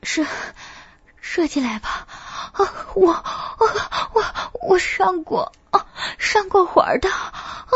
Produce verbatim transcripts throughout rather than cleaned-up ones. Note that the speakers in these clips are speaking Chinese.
射射进来吧。啊，我我我我上过啊，上过环的啊。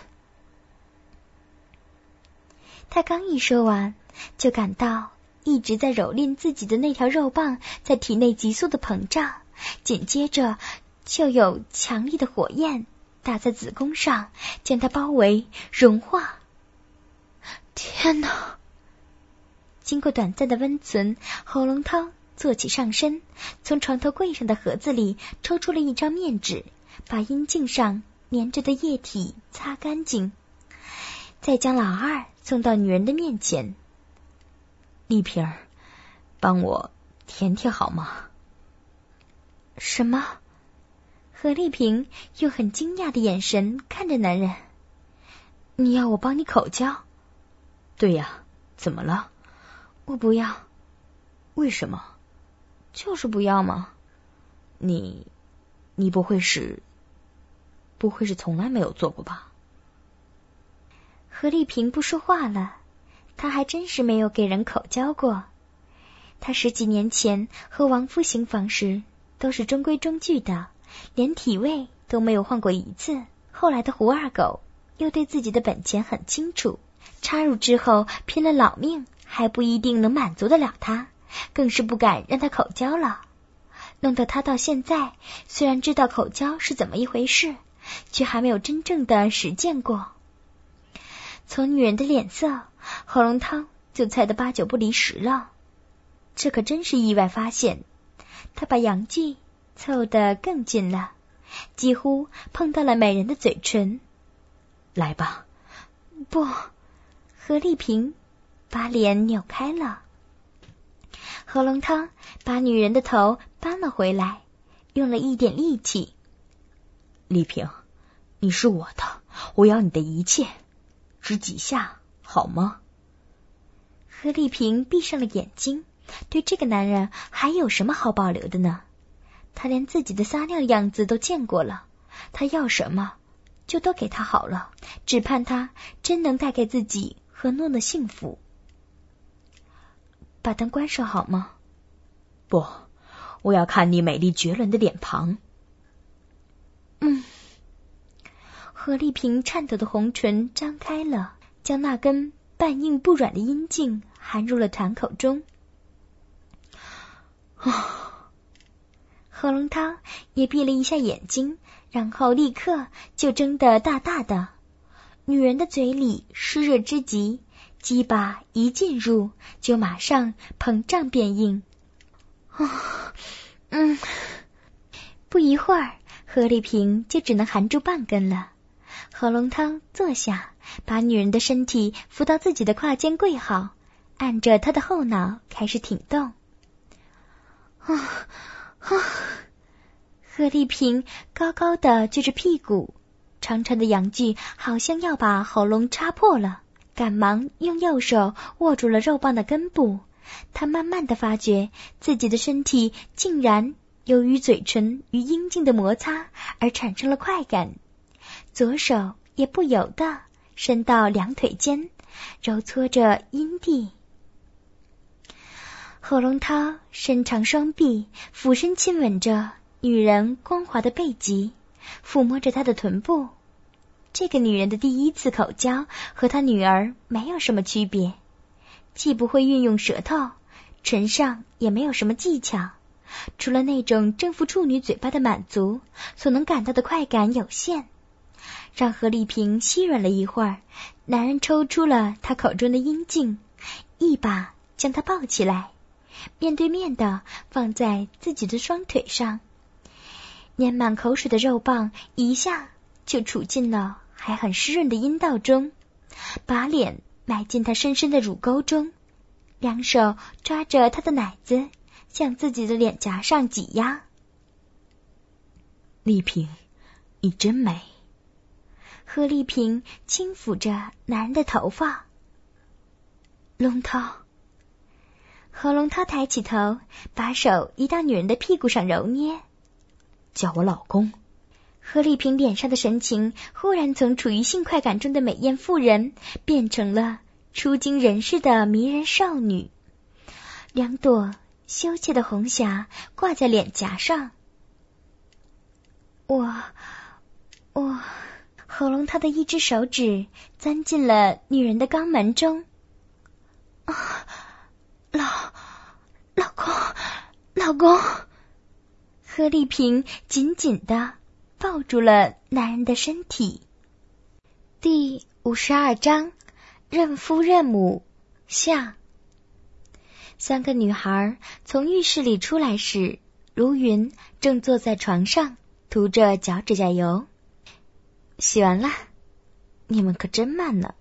他刚一说完，就感到一直在蹂躏自己的那条肉棒在体内急速的膨胀，紧接着就有强力的火焰打在子宫上，将它包围融化。 天哪！ 经过短暂的温存，侯龙涛坐起上身，从床头柜上的盒子里抽出了一张面纸，把阴茎上粘着的液体擦干净，再将老二送到女人的面前。 丽萍儿，帮我舔舔好吗？ 什么？何丽萍用很惊讶的眼神看着男人。 你要我帮你口交？对呀，怎么了？ 我不要。 为什么？ 就是不要嘛。 你，你不会是，不会是从来没有做过吧？ 何丽萍不说话了，她还真是没有给人口交过。她十几年前和王夫行房时都是中规中矩的，连体位都没有换过一次。后来的胡二狗又对自己的本钱很清楚，插入之后拼了老命还不一定能满足得了他，更是不敢让他口交了，弄得他到现在虽然知道口交是怎么一回事，却还没有真正的实践过。从女人的脸色，侯龙涛就猜得八九不离十了。这可真是意外发现，他把阳具凑得更近了，几乎碰到了美人的嘴唇。 来吧。 不，何丽萍把脸扭开了。何龙涛把女人的头扳了回来，用了一点力气。 丽萍，你是我的，我要你的一切，只几下好吗？ 何丽萍闭上了眼睛，对这个男人还有什么好保留的呢？他连自己的撒尿样子都见过了，他要什么就都给他好了，只盼他真能带给自己和诺诺幸福。把灯关上好吗？ 不，我要看你美丽绝伦的脸庞。 嗯。何丽萍颤抖的红唇张开了，将那根半硬不软的阴茎含入了团口中。 啊！ 何龙涛也闭了一下眼睛，然后立刻就睁得大大的。女人的嘴里湿热之极，鸡巴一进入就马上膨胀变硬。啊，嗯，不一会儿，何丽萍就只能含住半根了。何龙涛坐下，把女人的身体扶到自己的胯间跪好，按着她的后脑开始挺动。啊啊！何丽萍高高的撅着屁股，长长的阳具好像要把喉咙插破了，赶忙用右手握住了肉棒的根部。她慢慢的发觉自己的身体竟然由于嘴唇与阴茎的摩擦而产生了快感，左手也不由得伸到两腿间，揉搓着阴蒂。侯龙涛伸长双臂，俯身亲吻着女人光滑的背脊，抚摸着她的臀部。这个女人的第一次口交和她女儿没有什么区别，既不会运用舌头，唇上也没有什么技巧，除了那种征服处女嘴巴的满足，所能感到的快感有限。让何丽萍吸吮了一会儿，男人抽出了她口中的阴茎，一把将她抱起来，面对面的放在自己的双腿上，粘满口水的肉棒一下就杵进了还很湿润的阴道中，把脸埋进她深深的乳沟中，两手抓着她的奶子向自己的脸颊上挤压。 丽萍，你真美。 何丽萍轻抚着男人的头发。龙涛。何龙涛抬起头，把手移到女人的屁股上揉捏。 叫我老公。 何丽萍脸上的神情忽然从处于性快感中的美艳妇人变成了出惊人世的迷人少女，两朵羞怯的红霞挂在脸颊上。我我喉咙她的一只手指钻进了女人的肛门中。 啊，老老公老公， 贺丽萍紧紧地抱住了男人的身体。第五十二章，认夫认母下。三个女孩从浴室里出来时，如云正坐在床上涂着脚指甲油。洗完了，你们可真慢呢。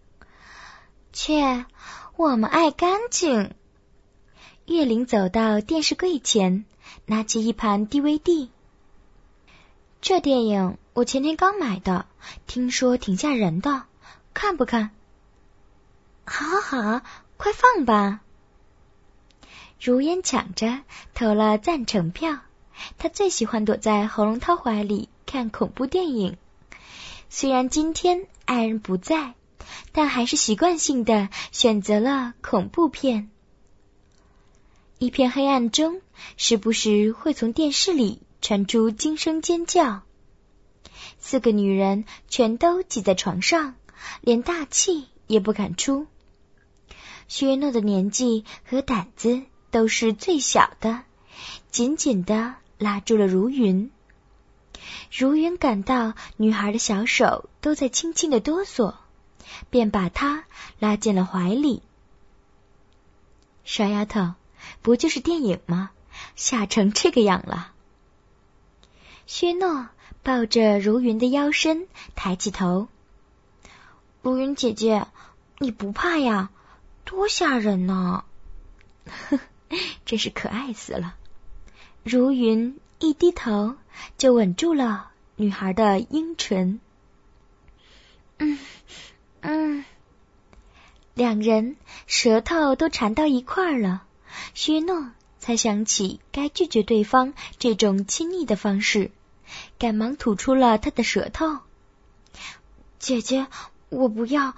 切，我们爱干净。 月玲走到电视柜前，拿起一盘 D V D。这电影我前天刚买的，听说挺吓人的，看不看？ 好好好，快放吧。 如烟抢着投了赞成票，她最喜欢躲在侯龙涛怀里看恐怖电影。虽然今天爱人不在，但还是习惯性的选择了恐怖片。一片黑暗中，时不时会从电视里传出惊声尖叫。四个女人全都挤在床上，连大气也不敢出。薛诺的年纪和胆子都是最小的，紧紧地拉住了如云。如云感到女孩的小手都在轻轻地哆嗦，便把她拉进了怀里。傻丫头，不就是电影吗？吓成这个样了。薛诺抱着如云的腰身，抬起头。 如云姐姐，你不怕呀？多吓人呢！ 呵，真是可爱死了。如云一低头，就吻住了女孩的樱唇。 嗯嗯， 两人舌头都缠到一块儿了，薛诺才想起该拒绝对方这种亲昵的方式，赶忙吐出了他的舌头。 姐姐，我不要。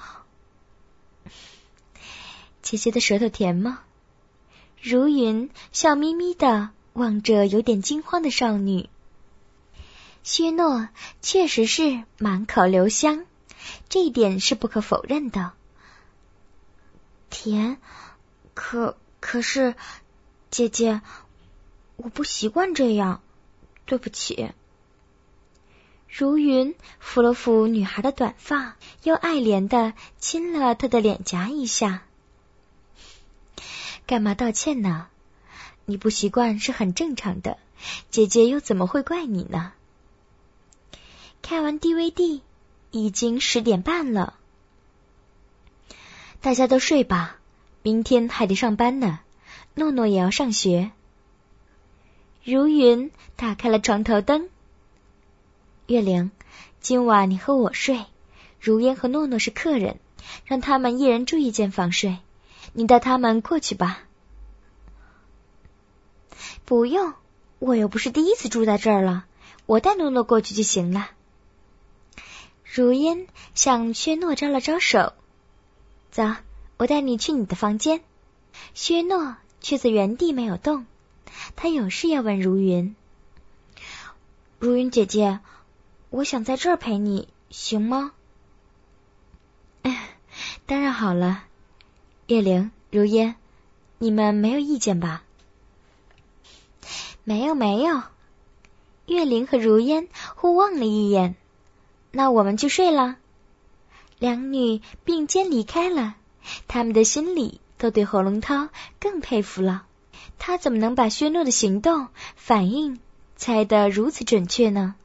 姐姐的舌头甜吗？如云笑眯眯地望着有点惊慌的少女。薛诺确实是满口留香，这一点是不可否认的。 甜，可可是，姐姐，我不习惯这样，对不起。 如云抚了抚女孩的短发，又爱怜地亲了她的脸颊一下。干嘛道歉呢？你不习惯是很正常的，姐姐又怎么会怪你呢？看完 D V D， 已经十点半了。大家都睡吧，明天还得上班呢，诺诺也要上学。如云打开了床头灯。月玲，今晚你和我睡，如烟和诺诺是客人，让他们一人住一间房睡，你带他们过去吧。 不用，我又不是第一次住在这儿了，我带诺诺过去就行了。 如烟向薛诺招了招手，走，我带你去你的房间。薛诺却在原地没有动，他有事要问如云。 如云姐姐，我想在这儿陪你，行吗？ 当然好了。月玲、如烟，你们没有意见吧？ 没有没有。 月玲和如烟互望了一眼。那我们就睡了。两女并肩离开了，他们的心里都对侯龙涛更佩服了。他怎么能把薛诺的行动反应猜得如此准确呢？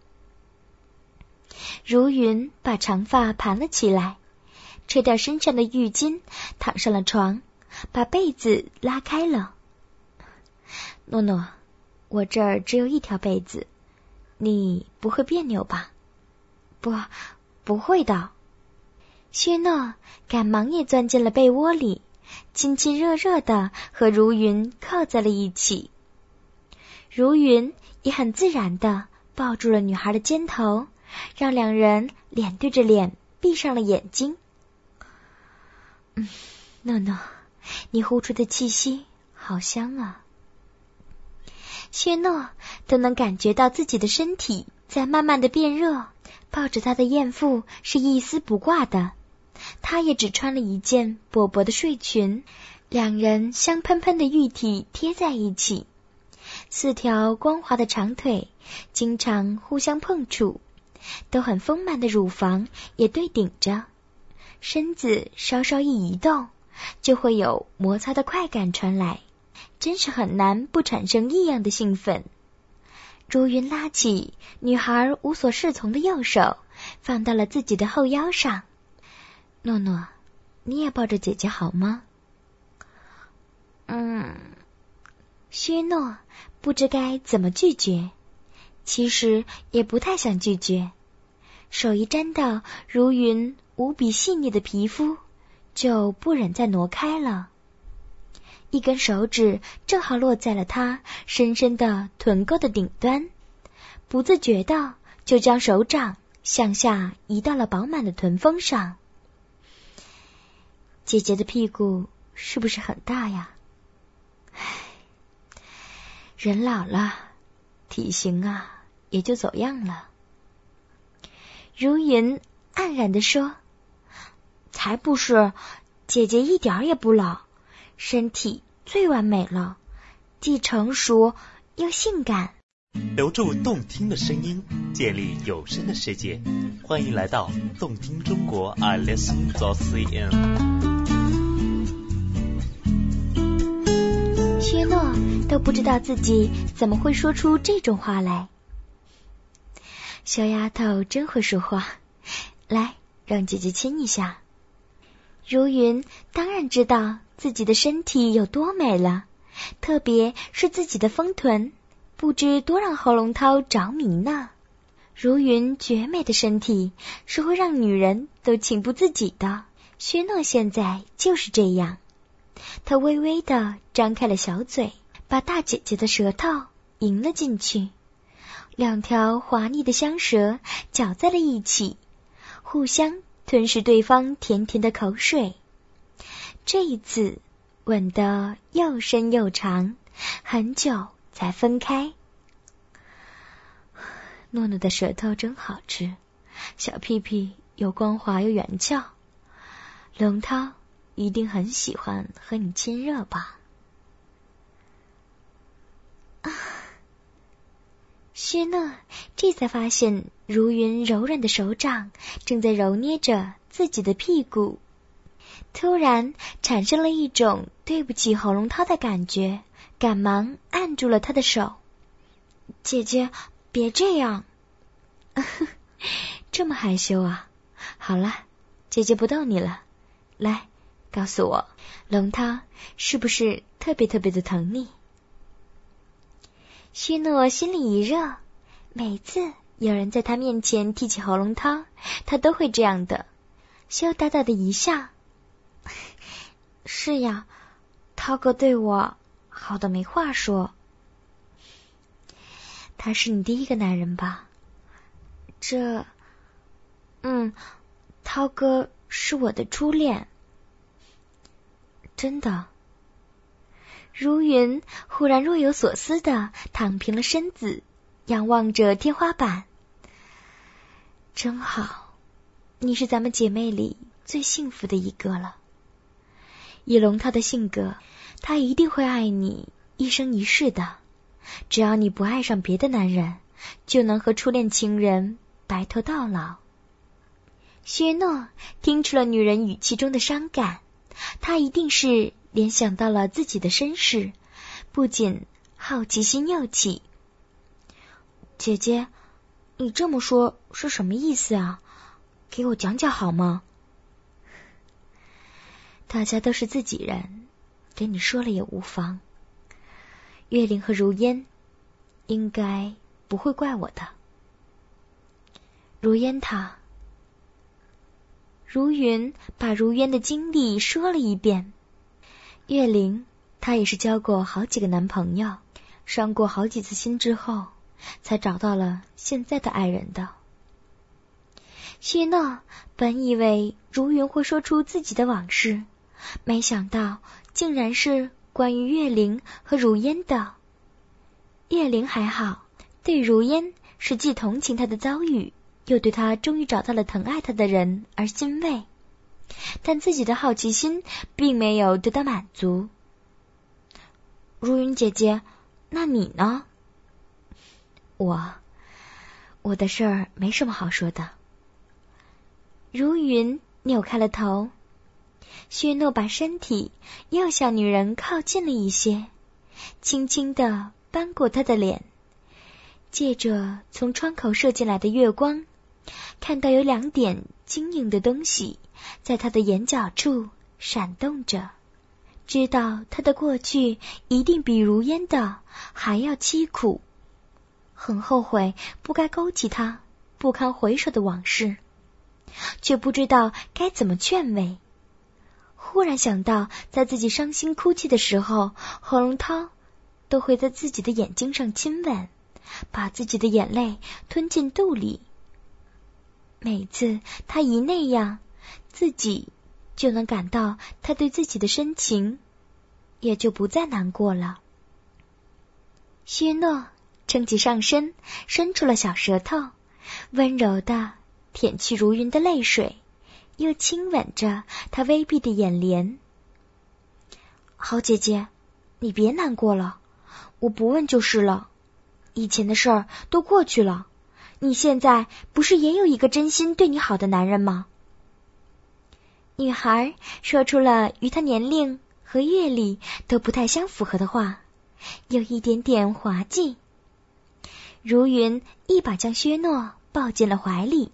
如云把长发盘了起来，吹掉身上的浴巾，躺上了床，把被子拉开了。诺诺，我这儿只有一条被子，你不会别扭吧？ 不，不会的。 薛诺赶忙也钻进了被窝里，亲亲热热的和如云靠在了一起。如云也很自然的抱住了女孩的肩头，让两人脸对着脸闭上了眼睛。嗯，诺诺，你呼出的气息好香啊。薛诺都能感觉到自己的身体在慢慢的变热，抱着他的艳妇是一丝不挂的，他也只穿了一件薄薄的睡裙，两人香喷喷的玉体贴在一起，四条光滑的长腿经常互相碰触，都很丰满的乳房也对顶着，身子稍稍一移动，就会有摩擦的快感传来，真是很难不产生异样的兴奋。如云拉起女孩无所适从的右手，放到了自己的后腰上。诺诺，你也抱着姐姐好吗？嗯。薛诺不知该怎么拒绝，其实也不太想拒绝，手一沾到如云无比细腻的皮肤，就不忍再挪开了。一根手指正好落在了他深深的臀沟的顶端，不自觉的就将手掌向下移到了饱满的臀峰上。姐姐的屁股是不是很大呀？唉，人老了，体型啊也就走样了。如云黯然地说，才不是，姐姐一点也不老，身体最完美了，既成熟又性感。 留住动听的声音，建立有声的世界，欢迎来到动听中国 I Listen dot C N。 薛诺都不知道自己怎么会说出这种话来。小丫头真会说话，来，让姐姐亲一下。如云当然知道自己的身体有多美了，特别是自己的丰臀，不知多让侯龙涛着迷呢。如云绝美的身体是会让女人都情不自己的，薛诺现在就是这样。他微微地张开了小嘴，把大姐姐的舌头迎了进去，两条滑腻的香舌搅在了一起，互相吞噬对方甜甜的口水。这一次吻得又深又长，很久才分开。诺诺的舌头真好吃，小屁屁又光滑又圆翘，龙涛一定很喜欢和你亲热吧？啊！薛诺这才发现如云柔软的手掌正在揉捏着自己的屁股，突然产生了一种对不起侯龙涛的感觉，赶忙按住了他的手。姐姐，别这样。这么害羞啊？好了，姐姐不逗你了，来，告诉我，龙涛是不是特别特别的疼你？薛诺心里一热，每次有人在他面前提起侯龙涛，他都会这样的，羞答答的一笑。是呀，涛哥对我好的没话说。他是你第一个男人吧？这，嗯，涛哥是我的初恋。真的？如云忽然若有所思地躺平了身子，仰望着天花板。真好，你是咱们姐妹里最幸福的一个了。以龙涛的性格，他一定会爱你一生一世的。只要你不爱上别的男人，就能和初恋情人白头到老。薛诺听出了女人语气中的伤感，他一定是联想到了自己的身世，不仅好奇心又起。姐姐，你这么说是什么意思啊？给我讲讲好吗？大家都是自己人，给你说了也无妨。月玲和如烟应该不会怪我的。如烟她，如云把如烟的经历说了一遍。月玲她也是交过好几个男朋友，伤过好几次心之后，才找到了现在的爱人的。薛诺本以为如云会说出自己的往事，没想到竟然是关于月灵和如烟的。月灵还好，对如烟是既同情他的遭遇，又对他终于找到了疼爱他的人而欣慰，但自己的好奇心并没有得到满足。如云姐姐，那你呢？我，我的事儿没什么好说的。如云扭开了头，薛诺把身体又向女人靠近了一些，轻轻地扳过她的脸，借着从窗口射进来的月光，看到有两点晶莹的东西在她的眼角处闪动着，知道她的过去一定比如烟的还要凄苦，很后悔不该勾起她不堪回首的往事，却不知道该怎么劝慰。忽然想到，在自己伤心哭泣的时候，何龙涛都会在自己的眼睛上亲吻，把自己的眼泪吞进肚里。每次他一那样，自己就能感到他对自己的深情，也就不再难过了。薛诺撑起上身，伸出了小舌头，温柔地舔去如云的泪水，又亲吻着她微闭的眼帘。好姐姐，你别难过了，我不问就是了，以前的事儿都过去了，你现在不是也有一个真心对你好的男人吗？女孩说出了与她年龄和阅历都不太相符合的话，有一点点滑稽。如云一把将薛诺抱进了怀里。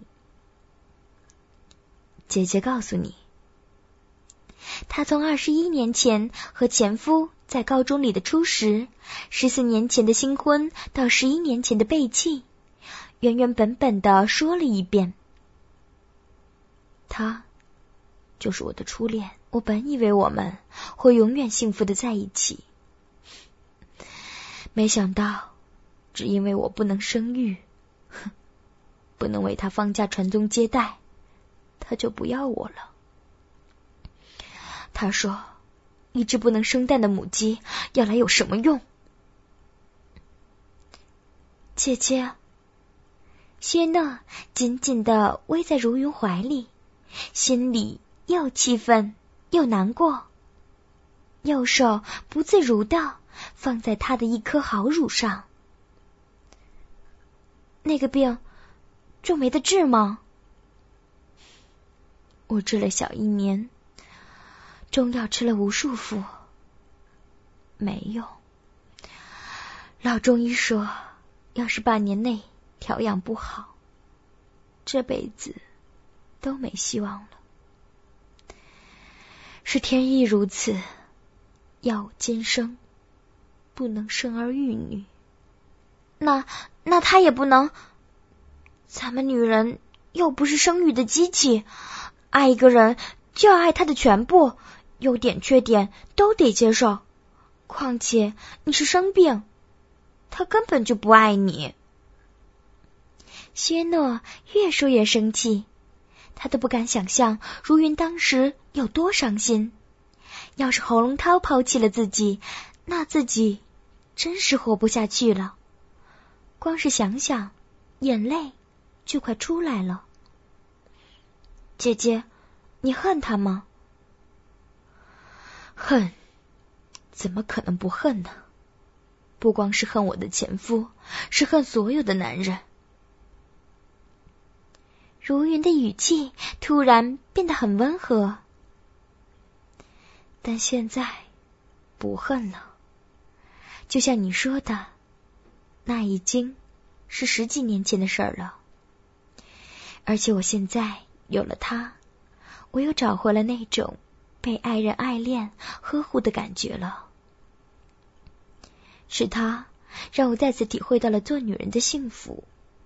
姐姐告诉你，她从二十一年前和前夫在高中里的初识，十四年前的新婚到十一年前的背弃，原原本本的说了一遍。他就是我的初恋，我本以为我们会永远幸福的在一起，没想到只因为我不能生育，不能为他放假传宗接代，他就不要我了。他说，一只不能生蛋的母鸡要来有什么用？姐姐，薛诺紧紧地偎在如云怀里，心里又气愤又难过，右手不自如地放在她的一颗好乳上。那个病就没得治吗？我治了小一年，中药吃了无数副，没用。老中医说，要是半年内调养不好，这辈子都没希望了。是天意如此，要我今生不能生儿育女。那那他也不能，咱们女人又不是生育的机器，爱一个人就要爱他的全部，优点缺点都得接受。况且你是生病，他根本就不爱你。薛诺越说越生气，他都不敢想象如云当时有多伤心。要是侯龙涛抛弃了自己，那自己真是活不下去了。光是想想，眼泪就快出来了。姐姐，你恨他吗？恨，怎么可能不恨呢？不光是恨我的前夫，是恨所有的男人。如云的语气突然变得很温和，但现在不恨了。就像你说的，那已经是十几年前的事儿了。而且我现在有了他，我又找回了那种被爱人爱恋呵护的感觉了。是他让我再次体会到了做女人的幸福。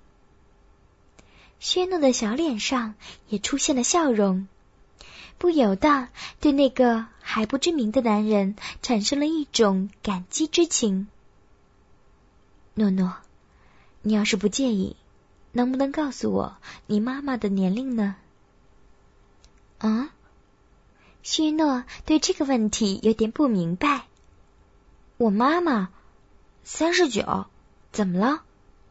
薛诺的小脸上也出现了笑容，不由得对那个还不知名的男人产生了一种感激之情。诺诺，你要是不介意，能不能告诉我你妈妈的年龄呢？啊？薛诺对这个问题有点不明白， 我妈妈三十九，怎么了？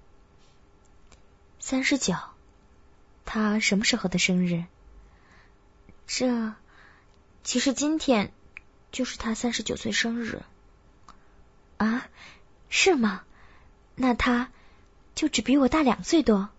三十九，她什么时候的生日？这，其实今天就是她三十九岁生日。啊，是吗？那她就只比我大两岁多。